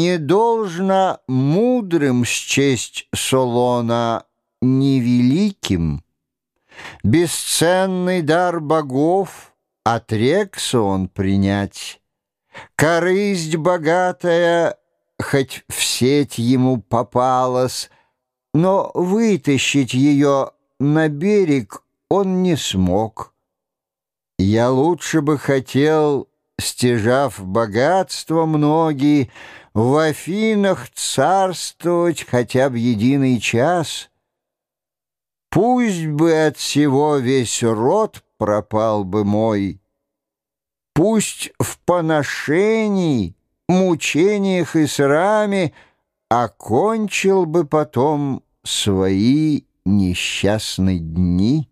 Не должно мудрым счесть Солона невеликим. Бесценный дар богов отрекся он принять. Корысть богатая, хоть в сеть ему попалась, но вытащить ее на берег он не смог. Я лучше бы хотел, стяжав богатства многие, в Афинах царствовать хотя бы единый час. Пусть бы от всего весь род пропал бы мой, пусть в поношении, мучениях и сраме окончил бы потом свои несчастные дни.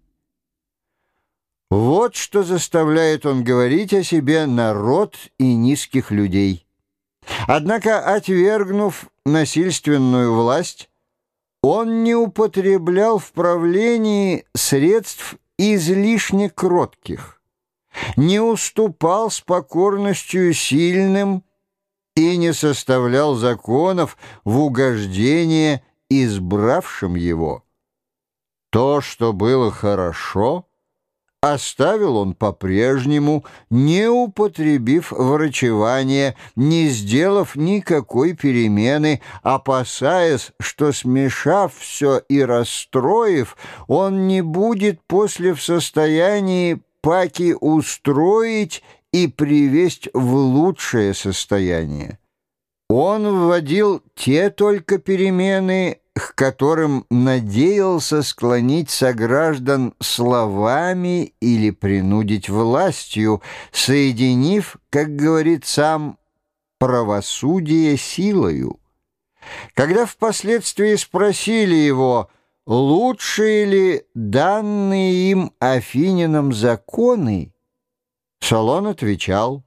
Вот что заставляет он говорить о себе народ и низких людей. Однако, отвергнув насильственную власть, он не употреблял в правлении средств излишне кротких, не уступал с покорностью сильным и не составлял законов в угождение избравшим его. То, что было хорошо, оставил он по-прежнему, не употребив врачевания, не сделав никакой перемены, опасаясь, что, смешав все и расстроив, он не будет после в состоянии паки устроить и привесть в лучшее состояние. Он вводил те только перемены, к которым надеялся склонить сограждан словами или принудить властью, соединив, как говорит сам, правосудие силою. Когда впоследствии спросили его, лучшие ли данные им афинянам законы, Солон отвечал,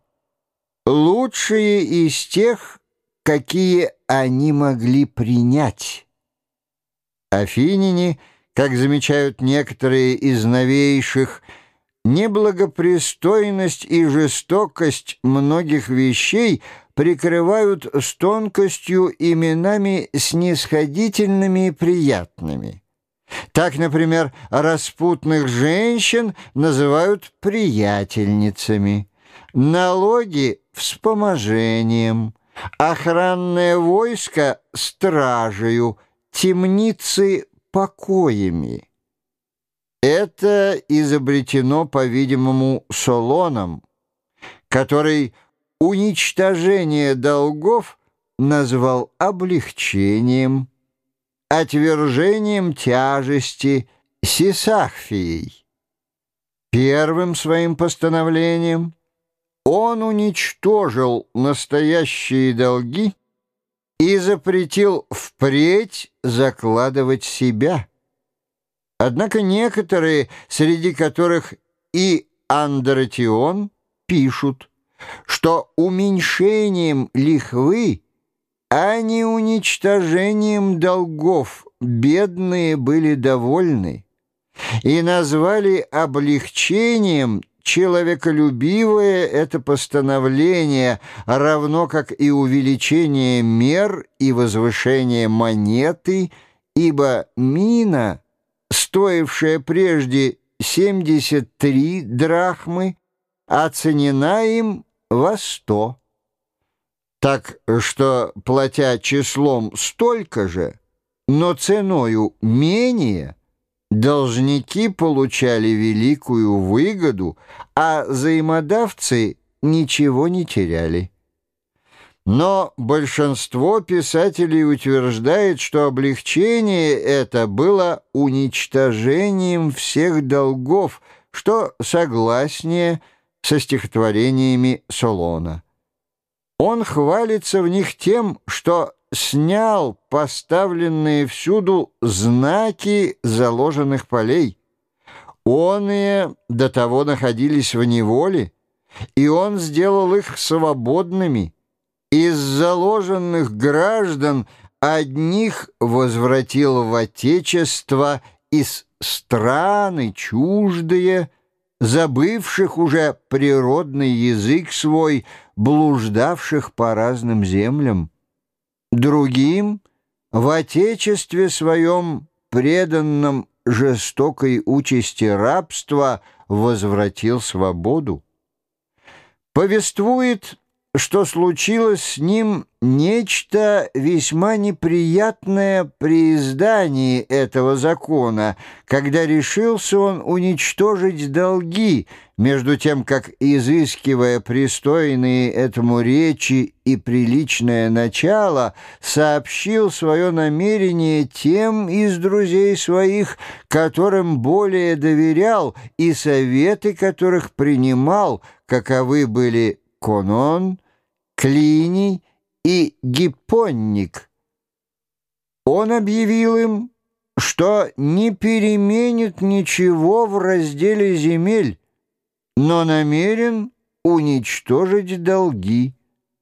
лучшие из тех, какие они могли принять. Афиняне, как замечают некоторые из новейших, неблагопристойность и жестокость многих вещей прикрывают с тонкостью именами снисходительными и приятными. Так, например, распутных женщин называют приятельницами, налоги — вспоможением, охранное войско — стражею, темницы — покоями. Это изобретено, по-видимому, Солоном, который уничтожение долгов назвал облегчением, отвержением тяжести, сисахфией. Первым своим постановлением он уничтожил настоящие долги и запретил впредь закладывать себя. Однако некоторые, среди которых и Андратион, пишут, что уменьшением лихвы, а не уничтожением долгов бедные были довольны, и назвали облегчением человеколюбивое это постановление, равно как и увеличение мер и возвышение монеты, ибо мина, стоившая прежде 73 драхмы, оценена им во 100. Так что, платя числом столько же, но ценою менее, должники получали великую выгоду, а взаимодавцы ничего не теряли. Но большинство писателей утверждает, что облегчение это было уничтожением всех долгов, что согласнее со стихотворениями Солона. Он хвалится в них тем, что снял поставленные всюду знаки заложенных полей. Оные до того находились в неволе, и он сделал их свободными. Из заложенных граждан одних возвратил в отечество, из страны чуждые, забывших уже природный язык свой, блуждавших по разным землям. другим в отечестве своем, преданном жестокой участи рабства, возвратил свободу. Повествует, что случилось с ним нечто весьма неприятное при издании этого закона, когда решился он уничтожить долги, между тем, как, изыскивая пристойные этому речи и приличное начало, сообщил свое намерение тем из друзей своих, которым более доверял, и советы которых принимал, каковы были Конон, Клиний и Гиппонник. Он объявил им, что не переменит ничего в разделе земель, но намерен уничтожить долги.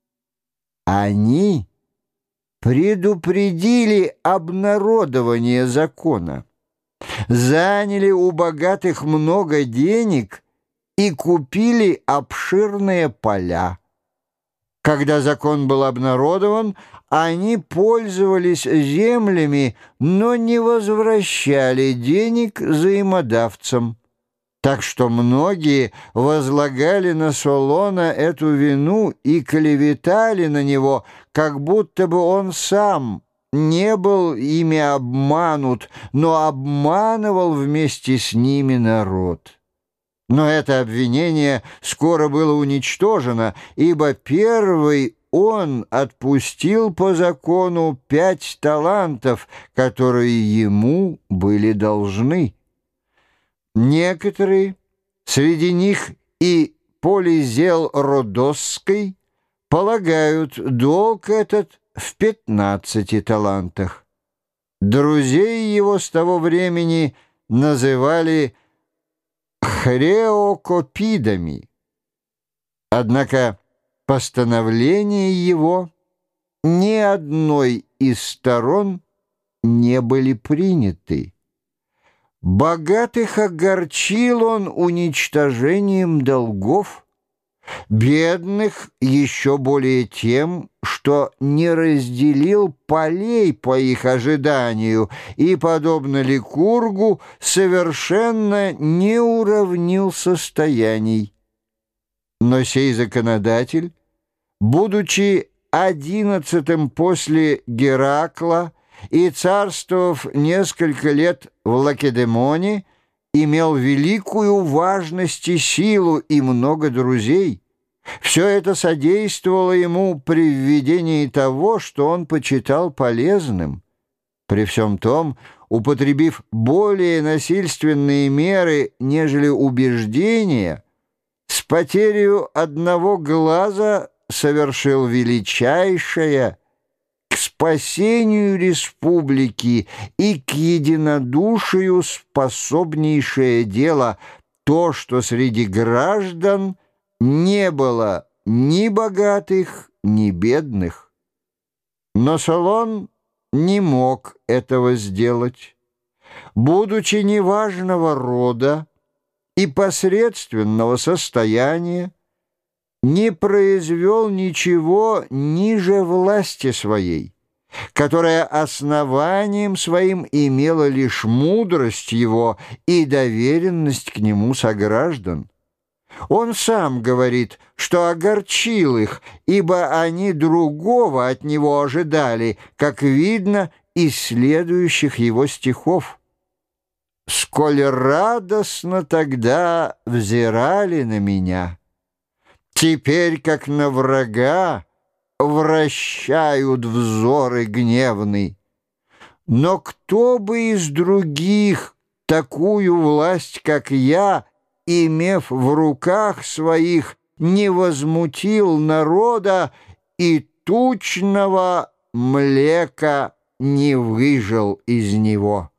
Они предупредили обнародование закона, заняли у богатых много денег и купили обширные поля. Когда закон был обнародован, они пользовались землями, но не возвращали денег взаимодавцам. Так что многие возлагали на Солона эту вину и клеветали на него, как будто бы он сам не был ими обманут, но обманывал вместе с ними народ. Но это обвинение скоро было уничтожено, ибо первый он отпустил по закону 5 талантов, которые ему были должны. Некоторые, среди них и Полизел Родосский, полагают долг этот в 15 талантах. Друзей его с того времени называли хреокопидами. Однако постановления его ни одной из сторон не были приняты. Богатых огорчил он уничтожением долгов, бедных еще более тем, что не разделил полей по их ожиданию и, подобно Ликургу, совершенно не уравнил состояний. Но сей законодатель, будучи 11-м после Геракла и царствовав несколько лет в Лакедемоне, имел великую важность и силу и много друзей. Все это содействовало ему при введении того, что он почитал полезным. При всем том, употребив более насильственные меры, нежели убеждения, с потерей одного глаза совершил величайшее к спасению республики и к единодушию способнейшее дело, то, что среди граждан не было ни богатых, ни бедных. Но Солон не мог этого сделать. Будучи неважного рода и посредственного состояния, не произвел ничего ниже власти своей, которая основанием своим имела лишь мудрость его и доверенность к нему сограждан. Он сам говорит, что огорчил их, ибо они другого от него ожидали, как видно из следующих его стихов. «Сколь радостно тогда взирали на меня, теперь, как на врага, вращают взоры гневный. Но кто бы из других такую власть, как я, имев в руках своих, не возмутил народа и тучного млека не выжал из него».